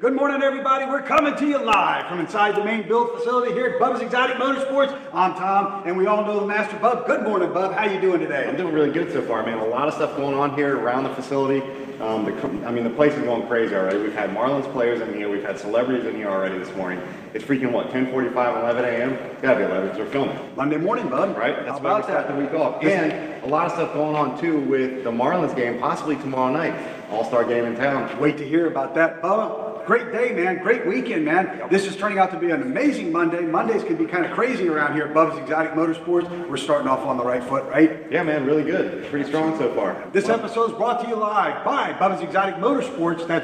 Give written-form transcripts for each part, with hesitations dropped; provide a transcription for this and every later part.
Good morning, everybody. We're coming to you live from inside the main build facility here at Bubba's Exotic Motorsports. I'm Tom, and we all know the Master Bub. Good morning, Bub. How you doing today? I'm doing really good so far, man. A lot of stuff going on here around the facility. The place is going crazy already. We've had Marlins players in here. We've had celebrities in here already this morning. It's freaking, what, 10:45, 11 a.m.? It's gotta be 11 because we're filming. Monday morning, Bub. Right? That's why we start the week off. And a lot of stuff going on, too, with the Marlins game, possibly tomorrow night. All-star game in town. Wait to hear about that, Bub. Great day, man. Great weekend, man. This is turning out to be an amazing Monday. Mondays can be kind of crazy around here at Bubba's Exotic Motorsports. We're starting off on the right foot, right? Yeah, man. Really good. Pretty strong so far. This episode is brought to you live by Bubba's Exotic Motorsports. That's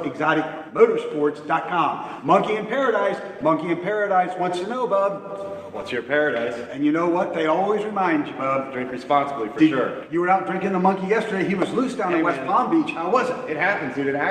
Bubba'sExoticMotorsports.com. Monkey in Paradise. Monkey in Paradise wants to know, Bub. What's your paradise? And you know what? They always remind you, Bub. Drink responsibly, for sure. You were out drinking the Monkey yesterday. He was loose down in West Palm Beach. How was it? It happens, dude. The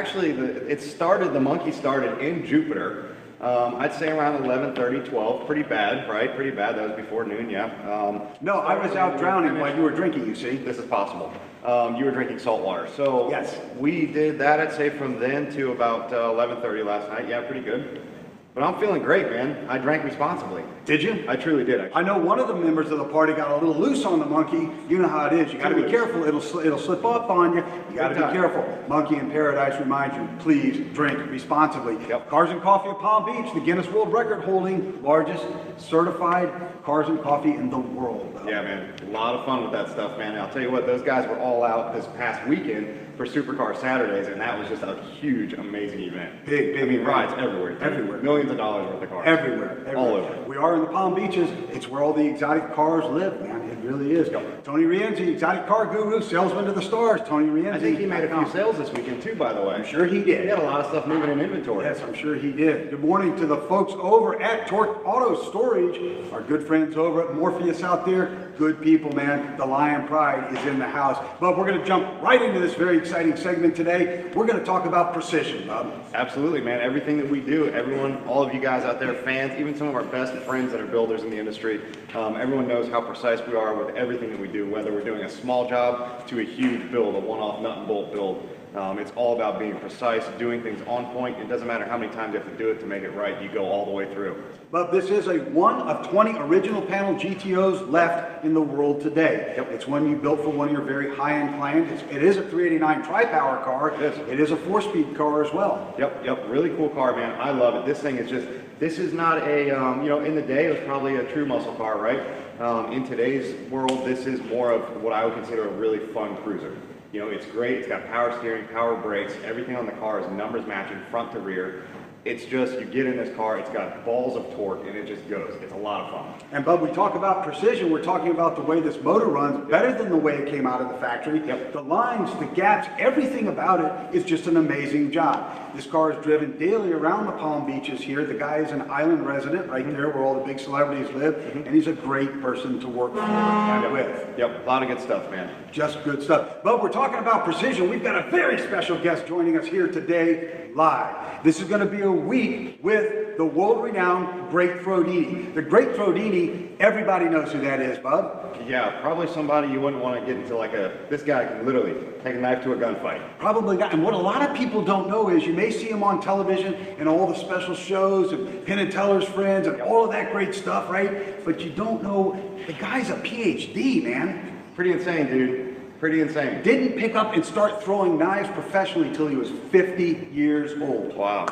Monkey started in Jupiter. I'd say around 11:30, 12. Pretty bad, right? Pretty bad. That was before noon, yeah. No, I was out drowning while you were drinking, you see. This is possible. You were drinking salt water. So yes, we did that, I'd say, from then to about 11:30 last night. Yeah, pretty good. But I'm feeling great, man. I drank responsibly. Did you? I truly did, actually. I know one of the members of the party got a little loose on the Monkey. You know how it is. You got to be careful. It'll slip up on you. You got to be careful. Monkey in Paradise reminds you, please drink responsibly. Yep. Cars and Coffee of Palm Beach, the Guinness World Record holding largest certified cars and coffee in the world. Yeah, man. A lot of fun with that stuff, man. I'll tell you what, those guys were all out this past weekend for Supercar Saturdays, and that was just a huge, amazing event. Big rides everywhere. Everywhere. Millions of dollars worth of cars. Everywhere. All over. We are in the Palm Beaches. It's where all the exotic cars live, man. It really is. Tony Rienzi, exotic car guru, salesman to the stars. Tony Rienzi. I think he made a few sales this weekend too, by the way. I'm sure he did. He had a lot of stuff moving in inventory. Yes, I'm sure he did. Good morning to the folks over at Torque Auto Storage. Our good friends over at Morpheus out there. Good people, man. The Lion Pride is in the house. But we're going to jump right into this very exciting segment today. We're going to talk about precision, Bob. Absolutely, man. Everything that we do, everyone, all of you guys out there, fans, even some of our best friends that are builders in the industry, everyone knows how precise we are with everything that we do, whether we're doing a small job to a huge build, a one-off nut and bolt build. It's all about being precise, doing things on point. It doesn't matter how many times you have to do it to make it right. You go all the way through. But this is a one of 20 original panel GTOs left in the world today. Yep. It's one you built for one of your very high-end clients. It is a 389 tri-power car. It is a 4-speed car as well. Yep. Really cool car, man. I love it. This thing is just, this is not a, in the day it was probably a true muscle car, right? In today's world, this is more of what I would consider a really fun cruiser. You know, it's great. It's got power steering, power brakes. Everything on the car is numbers matching front to rear. It's just, you get in this car, it's got balls of torque, and it just goes. It's a lot of fun. And Bub, we talk about precision. We're talking about the way this motor runs better than the way it came out of the factory. Yep. The lines, the gaps, everything about it is just an amazing job. This car is driven daily around the Palm Beaches here. The guy is an island resident right there where all the big celebrities live, and he's a great person to work for and with. Yep, a lot of good stuff, man. Just good stuff. But we're talking about precision. We've got a very special guest joining us here today live. This is going to be a week with the world-renowned Great Frodini. The Great Frodini, everybody knows who that is, Bub. Yeah, probably somebody you wouldn't want to get into this guy can literally take a knife to a gunfight. Probably not. And what a lot of people don't know is you may see him on television and all the special shows and Penn and Teller's Friends and all of that great stuff, right? But you don't know the guy's a PhD, man. Pretty insane, dude. Pretty insane. Didn't pick up and start throwing knives professionally until he was 50 years old. Wow.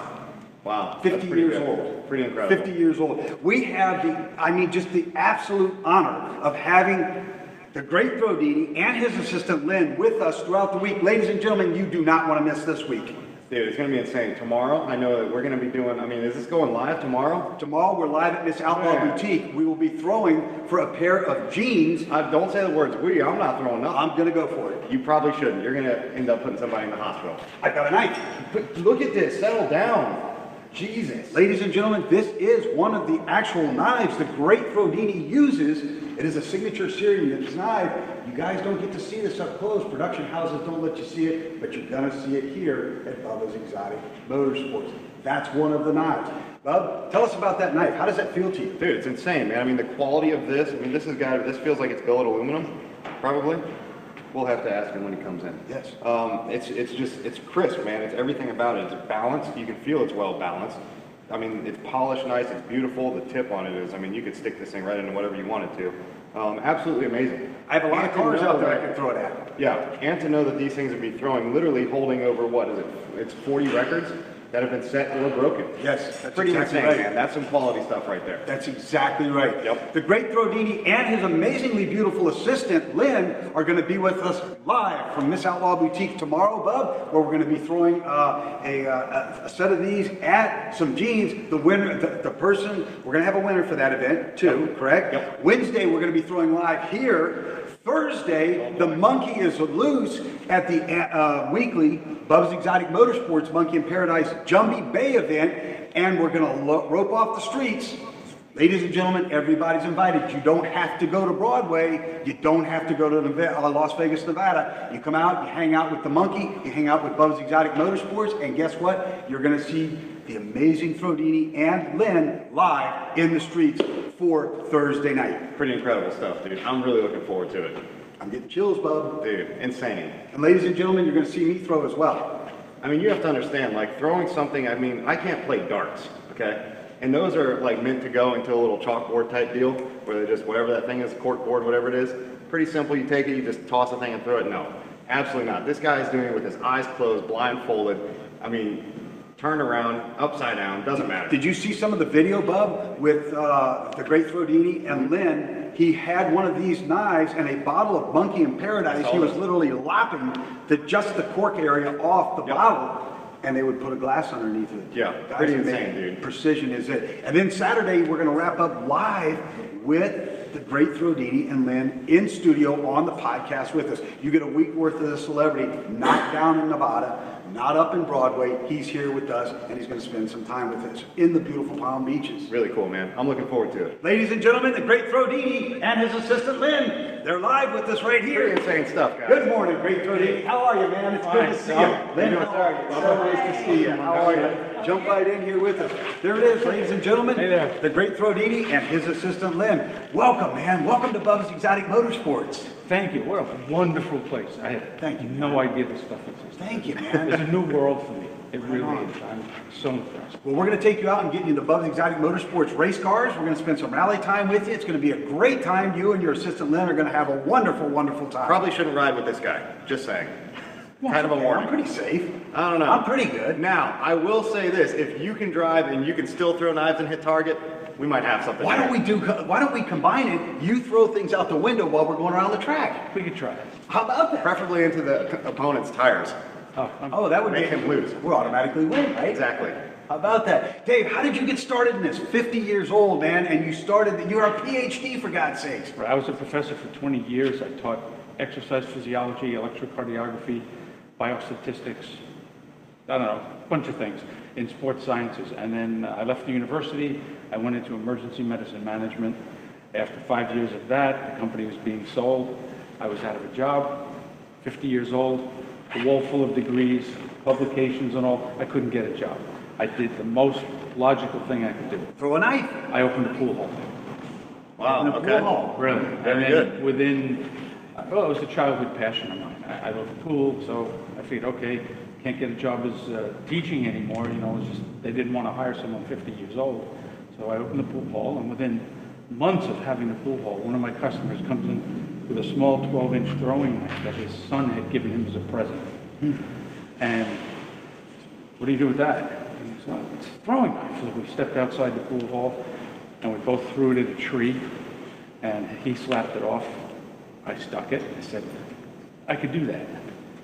50 years old. Pretty incredible. 50 years old. We have just the absolute honor of having the Great Frodini and his assistant Lynn with us throughout the week. Ladies and gentlemen, you do not want to miss this week. Dude, it's going to be insane. Tomorrow, I know that we're going to be doing, is this going live tomorrow? Tomorrow, we're live at Miss Outlaw Boutique. We will be throwing for a pair of jeans. Don't say the words we. I'm not throwing nothing. I'm going to go for it. You probably shouldn't. You're going to end up putting somebody in the hospital. I got a knife. But look at this. Settle down. Jesus. Ladies and gentlemen, this is one of the actual knives the Great Frodini uses. It is a signature series knife. You guys don't get to see this up close. Production houses don't let you see it, but you're going to see it here at Bubba's Exotic Motorsports. That's one of the knives. Bub, tell us about that knife. How does that feel to you? Dude, it's insane, man. The quality of this, this feels like it's billet aluminum, probably. We'll have to ask him when he comes in. Yes. It's crisp, man. It's everything about it. It's balanced. You can feel it's well balanced. I mean, it's polished nice. It's beautiful. The tip on it is, I mean, you could stick this thing right into whatever you wanted to. Absolutely amazing. I have a lot of And to cars know out there I that- can throw it at. Yeah, and to know that these things would be throwing, literally holding over, what is it? It's 40 records that have been set or broken. Yes, that's Pretty exactly insane, right. man. That's some quality stuff right there. That's exactly right. Yep. The great Throdini and his amazingly beautiful assistant, Lynn, are going to be with us live from Miss Outlaw Boutique tomorrow, Bub, where we're going to be throwing a set of these at some jeans. The winner, the person, we're going to have a winner for that event too, correct? Yep. Wednesday, we're going to be throwing live here. Thursday, the monkey is loose at the weekly Bub's Exotic Motorsports Monkey in Paradise Jumbie Bay event, and we're going to rope off the streets. Ladies and gentlemen, everybody's invited. You don't have to go to Broadway. You don't have to go to Las Vegas, Nevada. You come out, you hang out with the monkey, you hang out with Bub's Exotic Motorsports, and guess what? You're going to see the amazing Throdini and Lynn live in the streets for Thursday night. Pretty incredible stuff, dude. I'm really looking forward to it. I'm getting chills, Bub. Dude, insane. And ladies and gentlemen, you're going to see me throw as well. I mean, you have to understand, like, throwing something, I mean, I can't play darts, okay? And those are, like, meant to go into a little chalkboard type deal, where they just, whatever that thing is, cork board, whatever it is, pretty simple. You take it, you just toss the thing and throw it. No, absolutely not. This guy's doing it with his eyes closed, blindfolded. I mean, turned around, upside down, doesn't matter. Did you see some of the video, Bub, with the great Throdini and Lynn? He had one of these knives and a bottle of Monkey in Paradise. He was literally lopping just the cork area off the bottle, and they would put a glass underneath it. Yeah, Guys, pretty man, insane, dude. Precision is it. And then Saturday, we're going to wrap up live with the great Throdini and Lynn in studio on the podcast with us. You get a week worth of the celebrity, not down in Nevada, not up in Broadway. He's here with us, and he's going to spend some time with us in the beautiful Palm Beaches. Really cool, man. I'm looking forward to it. Ladies and gentlemen, the great Throdini and his assistant Lynn, they're live with us right Pretty here. insane stuff, guys. Good morning, great Throdini. How are you, man? It's good to see you. Lynn, how are you? So nice to see you. How are you? Jump right in here with us. There it is, ladies and gentlemen. Hey there. The great Throdini and his assistant Lynn. Welcome, man. Welcome to Bub's Exotic Motorsports. Thank you. What a wonderful place. I had Thank you. no idea this stuff existed. Thank you, It's man. a new world for me. It really is. I'm so impressed. Well, we're going to take you out and get you into Bub's Exotic Motorsports race cars. We're going to spend some rally time with you. It's going to be a great time. You and your assistant Lynn are going to have a wonderful, wonderful time. Probably shouldn't ride with this guy. Just saying. Kind of a Okay, warning. I'm pretty safe. I don't know. I'm pretty good. Now, I will say this. If you can drive and you can still throw knives and hit target, we might have something. Why there. don't we combine it? You throw things out the window while we're going around the track. We could try it. How about that? Preferably into the opponent's tires. Oh, that would Make him lose. We'll automatically win, right? Exactly. How about that? Dave, how did you get started in this? 50 years old, man, and you're a PhD, for God's sakes. I was a professor for 20 years. I taught exercise physiology, electrocardiography, biostatistics, I don't know, a bunch of things in sports sciences. And then I left the university. I went into emergency medicine management. After 5 years of that, the company was being sold. I was out of a job, 50 years old, a wall full of degrees, publications and all. I couldn't get a job. I did the most logical thing I could do. Throw a knife. I opened a pool hall. Wow. In a Okay. pool hall. Really? Very And then good. within, well, it was a childhood passion of mine. I love the pool, so I figured, okay, can't get a job as teaching anymore. You know, it's just they didn't want to hire someone 50 years old. So I opened the pool hall, and within months of having the pool hall, one of my customers comes in with a small 12-inch throwing knife that his son had given him as a present. And what do you do with that? And he said, "Well, it's a throwing knife." So we stepped outside the pool hall, and we both threw it at a tree, and he slapped it off. I stuck it. I said, I could do that.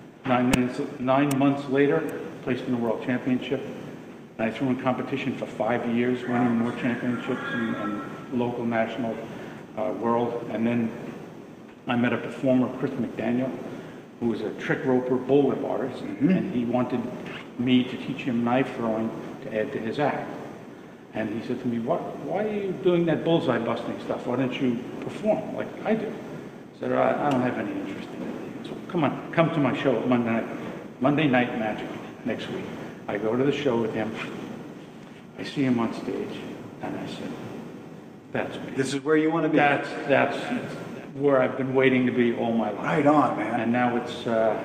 9 months later, placed in the World Championship. And I threw in competition for 5 years, winning more championships and local, national, world. And then I met a performer, Chris McDaniel, who was a trick roper bullwhip artist, and he wanted me to teach him knife throwing to add to his act. And he said to me, why are you doing that bullseye busting stuff? Why don't you perform like I do? I said, I don't have any interest in it. So come to my show at Monday Night Magic next week. I go to the show with him. I see him on stage, and I said, that's me. This is where you want to be. That's where I've been waiting to be all my life. Right on, man. And now it's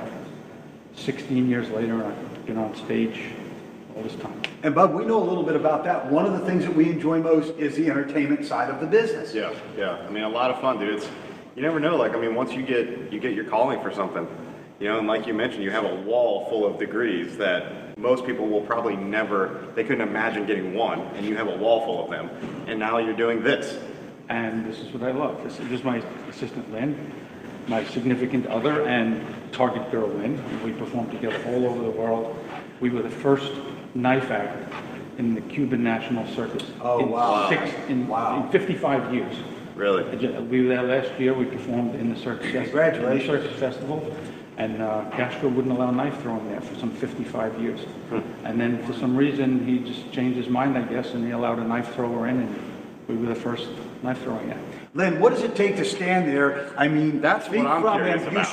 16 years later, and I've been on stage all this time. And Bub, we know a little bit about that. One of the things that we enjoy most is the entertainment side of the business. Yeah, yeah. I mean, a lot of fun, dude. You never know. Like, I mean, once you get your calling for something, you know, and like you mentioned, you have a wall full of degrees that most people will probably never, they couldn't imagine getting one, and you have a wall full of them. And now you're doing this. And this is what I love. This is my assistant Lynn, my significant other, and target girl Lynn. We performed together all over the world. We were the first knife act in the Cuban National Circus. Oh, wow. In 55 years. Really? We were there last year. We performed in the Circus Festival. Congratulations. The Circus Festival. And Castro wouldn't allow knife throwing there for some 55 years. And then for some reason, he just changed his mind, I guess, and he allowed a knife thrower in, and we were the first knife throwing act. Lynn, what does it take to stand there? I mean, That's what speak I'm from curious him. about.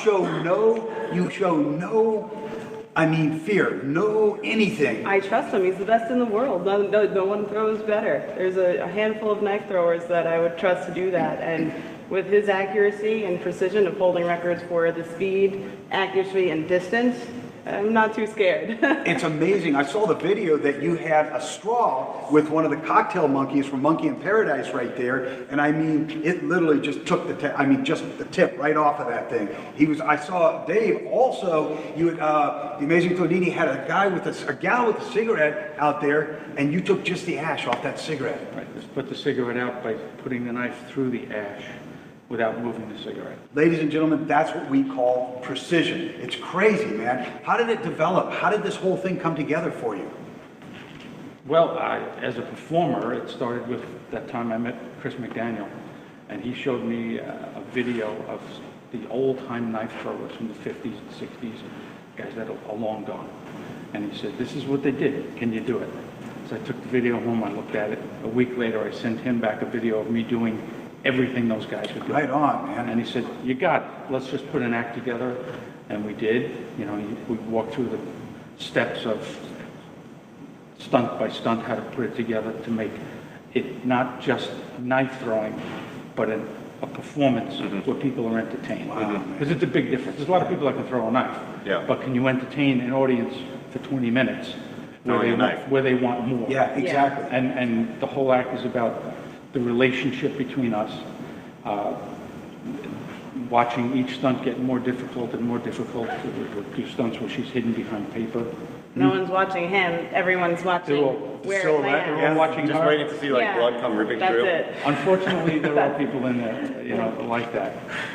You show no, I mean, fear, no anything. I trust him. He's the best in the world. No one throws better. There's a handful of knife throwers that I would trust to do that. And with his accuracy and precision of holding records for the speed, accuracy, and distance, I'm not too scared. It's amazing. I saw the video that you had a straw with one of the cocktail monkeys from Monkey in Paradise right there, and I mean, it literally just took just the tip right off of that thing. I saw Dave also. The Amazing Thodini had a gal with a cigarette out there, and you took just the ash off that cigarette. Right, just put the cigarette out by putting the knife through the ash without moving the cigarette. Ladies and gentlemen, that's what we call precision. It's crazy, man. How did it develop? How did this whole thing come together for you? Well, as a performer, it started with that time I met Chris McDaniel, and he showed me a video of the old-time knife throwers from the 50s and 60s, guys that are long gone. And he said, this is what they did. Can you do it? So I took the video home, I looked at it. A week later, I sent him back a video of me doing everything those guys were doing. Right on, man. And he said, you got it. Let's just put an act together. And we did. You know, we walked through the steps of stunt by stunt, how to put it together to make it not just knife throwing, but a performance where people are entertained. Because it's a big difference. There's a lot of people that can throw a knife. Yeah. But can you entertain an audience for 20 minutes where they want more? Yeah, exactly. And the whole act is about the relationship between us, watching each stunt get more difficult and more difficult. We'll do stunts where she's hidden behind paper. No one's watching him. Everyone's watching where it lands. They're all watching Just her. waiting to see, like, Yeah, blood come ripping that's through. it. Unfortunately, there are people in there, you know, like that.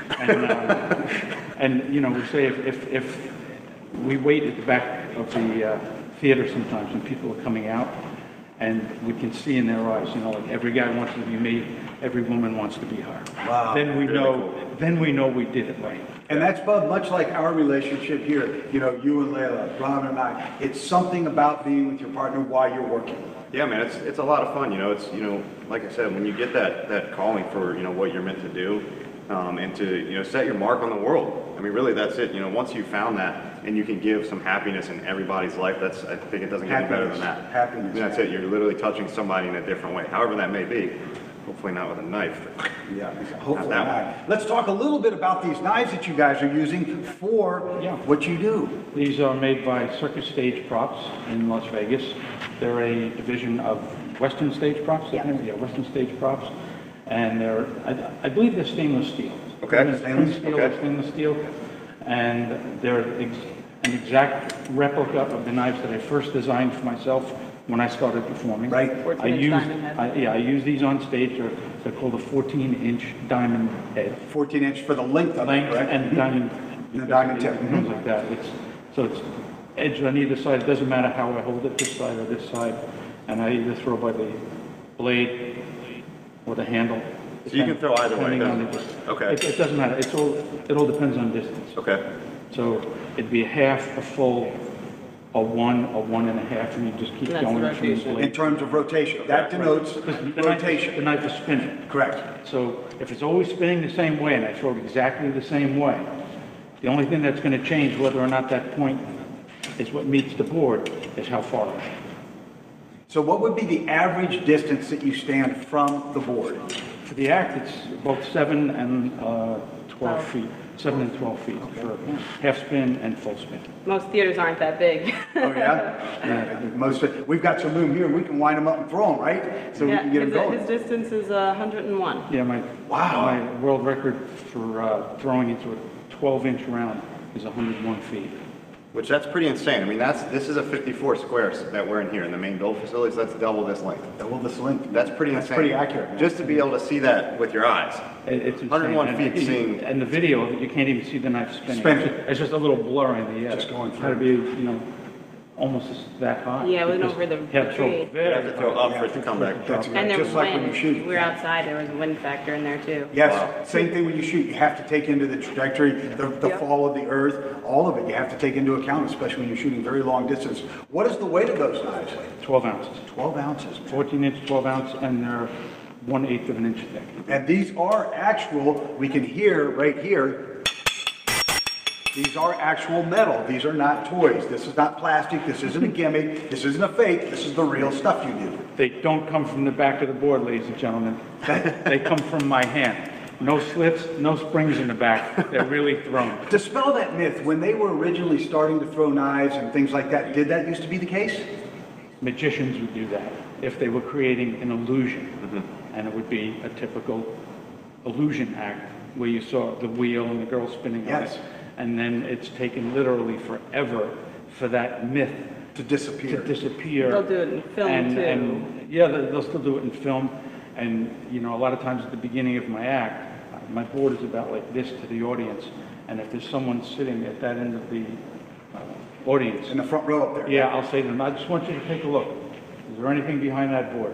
And you know, we say if we wait at the back of the theater sometimes when people are coming out, and we can see in their eyes, you know, like every guy wants to be me, every woman wants to be her. Wow. Then we know we did it right. And that's, Bub, much like our relationship here, you know, you and Layla, Robin and I, it's something about being with your partner while you're working. Yeah, man, it's a lot of fun. You know, it's, you know, like I said, when you get that calling for, you know, what you're meant to do, and to, you know, set your mark on the world. I mean, really, that's it. You know, once you've found that and you can give some happiness in everybody's life, I think it doesn't get any better than that. Happiness. And that's it. You're literally touching somebody in a different way, however that may be. Hopefully not with a knife. Yeah, hopefully Not not. that Let's talk a little bit about these knives that you guys are using for what you do. These are made by Circus Stage Props in Las Vegas. They're a division of Western Stage Props. Yeah. Western Stage Props. And I believe they're stainless steel. Okay. Stainless steel, Okay. stainless steel. And they're an exact replica of the knives that I first designed for myself when I started performing. Right. 14-inch diamond head. I use these on stage. They're called a 14-inch diamond head. 14-inch for the length of it, Length correct? and diamond. And the diamond tip. Things like that. It's edge on either side. It doesn't matter how I hold it, this side or this side. And I either throw by the blade or the handle. So you can throw either way, Depending on the doesn't- distance. okay. It doesn't matter. It all depends on distance. Okay. So it'd be a half, a full, a 1.5, and you just keep And that's the going from the rotation. In blade. terms of rotation, that denotes The rotation. knife is spinning. Correct. So if it's always spinning the same way and I throw it exactly the same way, the only thing that's going to change whether or not that point is what meets the board is how far it is. So what would be the average distance that you stand from the board? For the act, it's both 7 and 12 feet, 7 and 12 feet for half spin and full spin. Most theaters aren't that big. Oh, yeah? We've got some room here, we can wind them up and throw them, right? So we Yeah, can get them going. his distance is 101. Yeah, Wow. my world record for throwing into a 12-inch round is 101 feet. Which that's pretty insane. I mean, this is a 54 squares that we're in here in the main Dole facilities. That's double this length. Double this length. That's pretty insane. That's pretty accurate. Just to be able to see that with your eyes. It's insane. 101 And- feet seeing- And the video, you can't even see the knife spinning. Spinning. It's just a little blur in the air. Just going It's got to be, almost that high. Yeah, it went because over the you have to throw tree. You very have to throw high. up for it to come back. That's And there was just like when you wind. shoot. We were outside, there was a wind factor in there too. Yes, same thing when you shoot. You have to take into the trajectory, the Yep. fall of the earth, all of it. You have to take into account, especially when you're shooting very long distance. What is the weight of those knives? 12 ounces. 12 ounces. 14-inch, 12 ounce, and they're 1/8 of an inch thick. And these are actual, we can hear right here, these are actual metal. These are not toys. This is not plastic. This isn't a gimmick. This isn't a fake. This is the real stuff you do. They don't come from the back of the board, ladies and gentlemen. They come from my hand. No slits, no springs in the back. They're really thrown. Dispel that myth. When they were originally starting to throw knives and things like that, did that used to be the case? Magicians would do that if they were creating an illusion. And it would be a typical illusion act where you saw the wheel and the girl spinning on Yes. it. And then it's taken literally forever for that myth To to disappear. disappear. They'll do it in film too. And yeah, they'll still do it in film. And, a lot of times at the beginning of my act, my board is about like this to the audience. And if there's someone sitting at that end of the audience, In the front row up there. yeah, I'll say to them, I just want you to take a look. Is there anything behind that board?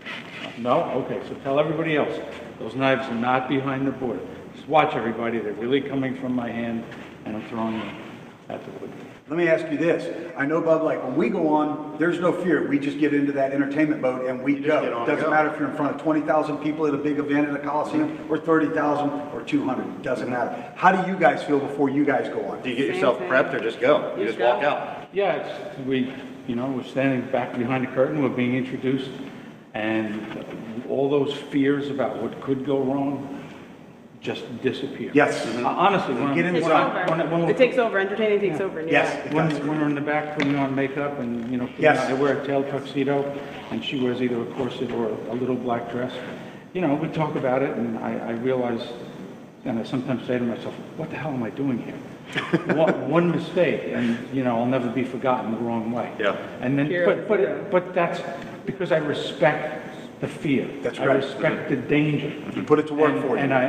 No? Okay, so tell everybody else, those knives are not behind the board. Just watch everybody, they're really coming from my hand, and I'm throwing them at the wood. Let me ask you this. I know, Bub, like when we go on, there's no fear. We just get into that entertainment mode and we just go. get on and Doesn't go. matter if you're in front of 20,000 people at a big event at a Coliseum or 30,000 or 200. Doesn't matter. How do you guys feel before you guys go on? Do you get Same yourself thing. prepped or just go? You Just just walk go. out. Yeah, we're standing back behind the curtain, we're being introduced, and all those fears about what could go wrong just disappear. Yes. Honestly, when Get I'm- in Takes the when zone. I- when I- when over. we- It takes over, entertaining takes over. and you're Yes. back. It When, does. when we're in the back putting on makeup and, Yes. I wear a tail tuxedo and she wears either a corset or a little black dress, we talk about it and I realize, and I sometimes say to myself, what the hell am I doing here? one mistake and, I'll never be forgotten the wrong way. Yeah. And then, Hero is hero. but that's because I respect the fear. That's I right. respect the danger. You put it to work for you. And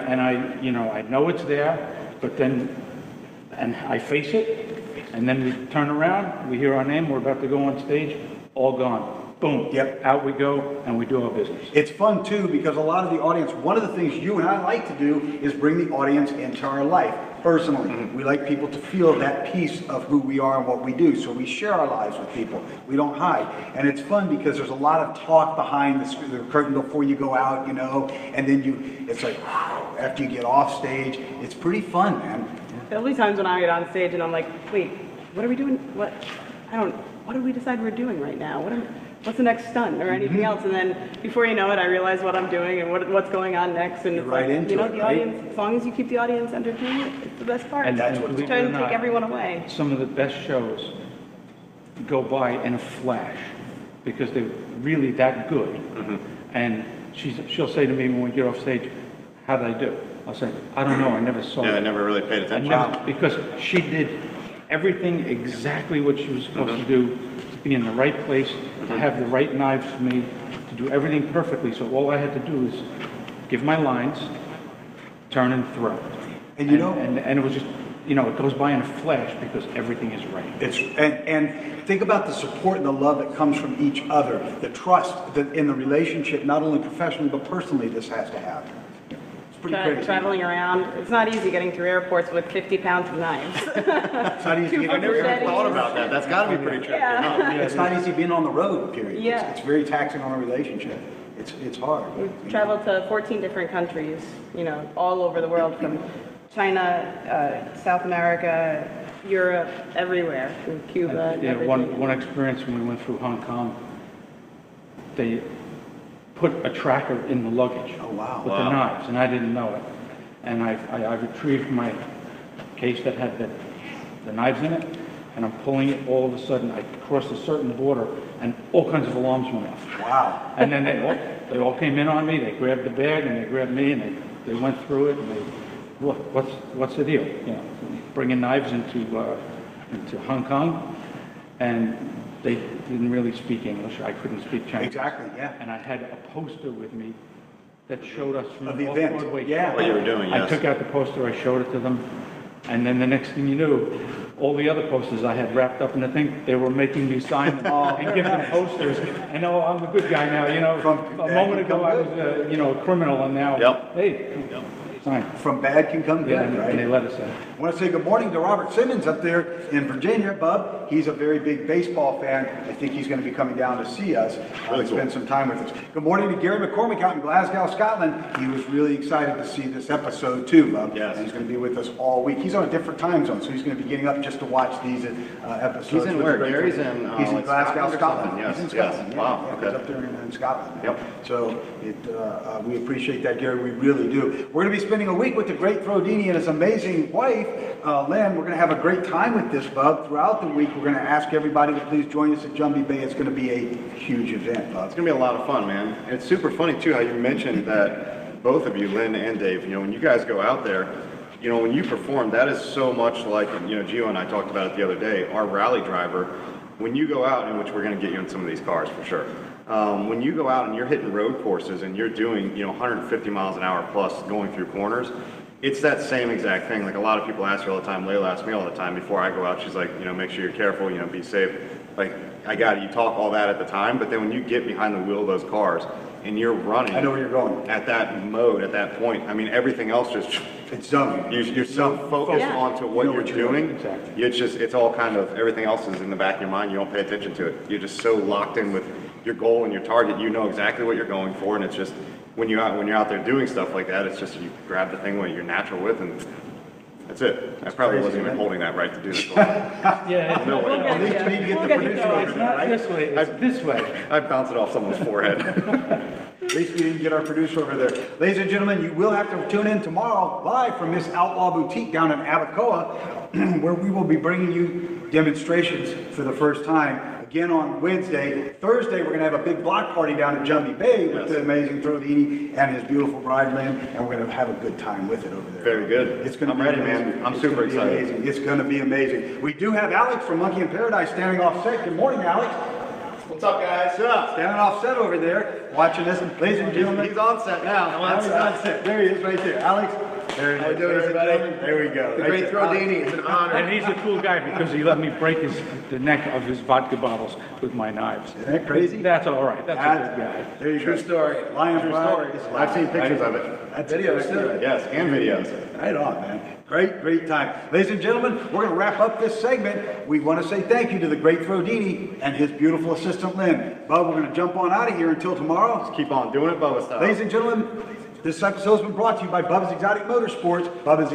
I know it's there, but then, and I face it, and then we turn around, we hear our name, we're about to go on stage, all gone. Boom. Yep. Out we go, and we do our business. It's fun too because a lot of the audience, one of the things you and I like to do is bring the audience into our life personally. We like people to feel that piece of who we are and what we do. So we share our lives with people. We don't hide. And it's fun because there's a lot of talk behind the curtain before you go out, and then it's like, after you get off stage, it's pretty fun, man. There'll be times when I get on stage and I'm like, wait, what are we doing? What do we decide we're doing right now? What's the next stunt or anything else? And then before you know it, I realize what I'm doing and what's going on next. And You're it's right like, into it, the right? audience, as long as you keep the audience entertained, it's the best part. And that's what it's believe it Trying or to take not, everyone away. some of the best shows go by in a flash because they're really that good. And she'll say to me when we get off stage, how did I do? I'll say, I don't know, I never saw Yeah, I it. never really paid I attention. never, because she did everything exactly what she was supposed to do, to be in the right place, to have the right knives for me, to do everything perfectly. So all I had to do is give my lines, turn and throw. And and it was just, it goes by in a flash because everything is right. And think about the support and the love that comes from each other, the trust that in the relationship, not only professionally but personally, this has to have. It's pretty crazy. Traveling around, it's not easy getting through airports with 50 pounds of knives. It's not easy. I never even Machetes. thought about that. That's got to be pretty tricky. Yeah. huh? It's not easy being on the road. Period. Yeah. It's very taxing on a relationship. It's hard. We've traveled to 14 different countries, all over the world, from China, South America, Europe, everywhere, from Cuba, and Yeah, everything. one experience when we went through Hong Kong, they put a tracker in the luggage. Oh, wow. With the knives, and I didn't know it. And I retrieved my case that had the knives in it, and I'm pulling it. All of a sudden, I crossed a certain border, and all kinds of alarms went off. Wow. And then they all came in on me. They grabbed the bag and they grabbed me, and they went through it, and they, look, what's the deal? You know, bringing knives into Hong Kong, and they didn't really speak English. I couldn't speak Chinese. Exactly, yeah. And I had a poster with me that showed us from Of the off event, Broadway. yeah. What you were doing, I yes. took out the poster, I showed it to them, and then the next thing you knew, all the other posters I had wrapped up in the thing, they were making me sign them and give them posters. I know I'm a good guy now, you know. From A bad moment can ago, come I good. was, a criminal, and now, Yep. hey, sign. From bad can come Yeah, good, and they right? let us in. I want to say good morning to Robert Simmons up there in Virginia, Bub. He's a very big baseball fan. I think he's going to be coming down to see us, Really cool. spend some time with us. Good morning to Gary McCormick out in Glasgow, Scotland. He was really excited to see this episode too, Bub. Yes. And he's going to be with us all week. He's on a different time zone, so he's going to be getting up just to watch these episodes. He's in with where? the great- Gary's in, He's in like Glasgow, Scotland or Scotland. something? Yes, He's in yes. Scotland. Wow, Yeah, okay. he's up there in Scotland. Yep. So we appreciate that, Gary. We really do. We're going to be spending a week with the great Frodini and his amazing wife, Lynn. We're going to have a great time with this, Bub. Throughout the week, we're going to ask everybody to please join us at Jumbie Bay. It's going to be a huge event, Bub. It's gonna be a lot of fun, man. And it's super funny too how you mentioned that both of you, Lynn and Dave, when you guys go out there, when you perform, that is so much like, Gio and I talked about it the other day, our rally driver, when you go out, in which we're gonna get you in some of these cars for sure. When you go out and you're hitting road courses and you're doing, 150 miles an hour plus going through corners, it's that same exact thing. Like a lot of people ask me all the time, Layla asks me all the time before I go out, she's like, make sure you're careful, be safe. Like, I got it, you talk all that at the time, but then when you get behind the wheel of those cars and you're running I know where you're going. at that mode, at that point, everything else just, It's done. you're so focused Yeah. onto what You know you're what you're doing. doing. Exactly. It's all kind of, everything else is in the back of your mind, you don't pay attention to it. You're just so locked in with your goal and your target, you know exactly what you're going for, and it's just, when you're out there doing stuff like that, it's just, you grab the thing what you're natural with, and that's it. I probably crazy, wasn't even man. holding that right to do this. Yeah, it's No way. We'll At least get we need to you. get We'll the get you producer going. over there, right? this way, it's this way. I bounced it off someone's forehead. At least we didn't get our producer over there. Ladies and gentlemen, you will have to tune in tomorrow live from Miss Outlaw Boutique down in Abacoa, where we will be bringing you demonstrations for the first time. Again on Wednesday. Thursday, we're going to have a big block party down at Jumbie Bay with Yes. the amazing Frodini and his beautiful bride, Lynn, and we're going to have a good time with it over there. Very good. It's going to I'm be ready, amazing. man. I'm It's super gonna be excited. amazing. It's going to be amazing. We do have Alex from Monkey in Paradise standing off set. Good morning, Alex. What's up, guys? What's up? Standing off set over there, watching this. Ladies and gentlemen, He's on set now. Alex is on set. There he is, right there. Alex. There he is. How you doing, Ladies and everybody? gentlemen, there we go. The Right great there. Alex. Frodini. It's an honor. And he's a cool guy because he let me break the neck of his vodka bottles with my knives. Isn't that crazy? That's all right. That's a good guy. There you True go. story. Lion True Pride story. is I've seen pictures of it. That's Videos exactly too. right. Yes, and videos. Right on, man. Great time. Ladies and gentlemen, we're going to wrap up this segment. We want to say thank you to the great Frodini and his beautiful assistant, Lynn. Bub, we're going to jump on out of here until tomorrow. Keep on doing it, Bubba style. Ladies and gentlemen, this episode has been brought to you by Bubba's Exotic Motorsports,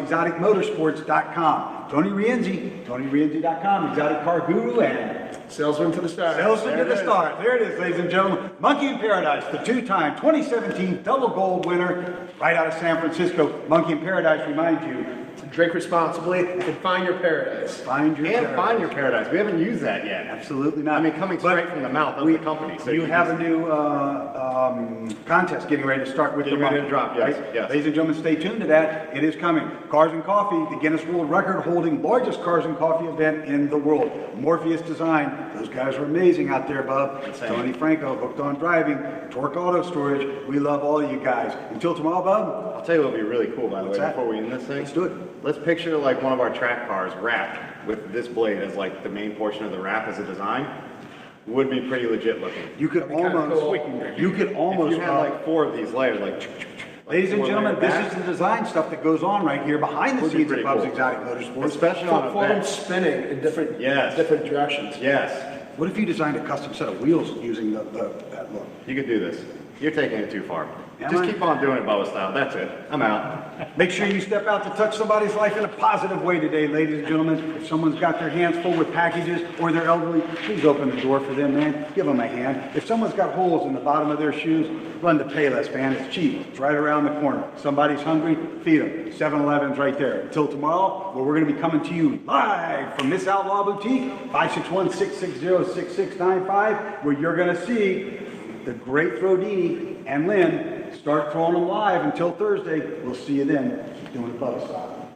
Bubba'sExoticMotorsports.com. Tony Rienzi, TonyRienzi.com, Exotic Car Guru, and Salesman to the stars. Salesman to the stars. There it is, ladies and gentlemen. Monkey in Paradise, the two-time 2017 double gold winner, right out of San Francisco. Monkey in Paradise reminds you, Drink responsibly and find your paradise. find your And paradise. find your paradise. We haven't used that yet. Absolutely not. I mean, coming But straight from the mouth of the company. So you can have just- a new contest getting ready to start with Getting the ready to monkey, drop, yes, right? yes. Ladies and gentlemen, stay tuned to that. It is coming. Cars and Coffee, the Guinness World Record holding largest cars and coffee event in the world. Morpheus Design. Those guys are amazing out there, Bub. Insane. Tony Franco, Hooked on Driving, Torque Auto Storage. We love all of you guys. Until tomorrow, Bub. I'll tell you what would be really cool, by the What's way, that? before we end this thing. Let's do it. Let's picture like one of our track cars wrapped with this blade as like the main portion of the wrap as a design. Would be pretty legit looking. You could kinda almost, cool. you could almost, If you had like 4 of these layers, like ladies and one gentlemen, layer this back, is the design stuff that goes on right here behind the Would be scenes at pretty Bub's cool. Exotic Motorsports. especially on a For them bench. spinning in different Yes. directions. Yes, What if you designed a custom set of wheels using that look? you could do this. You're taking it too far. Am Just I? keep on doing it Bubba style. That's it. I'm out. Make sure you step out to touch somebody's life in a positive way today, ladies and gentlemen. If someone's got their hands full with packages or they're elderly, please open the door for them, man. Give them a hand. If someone's got holes in the bottom of their shoes, run to Payless, man. It's cheap. It's right around the corner. Somebody's hungry, feed them. 7-Eleven's right there. Until tomorrow, where we're going to be coming to you live from Miss Outlaw Boutique, 561-660-6695, where you're going to see the great Frodini and Lynn start throwing them live until Thursday. We'll see you then. Keep doing it Bubba style.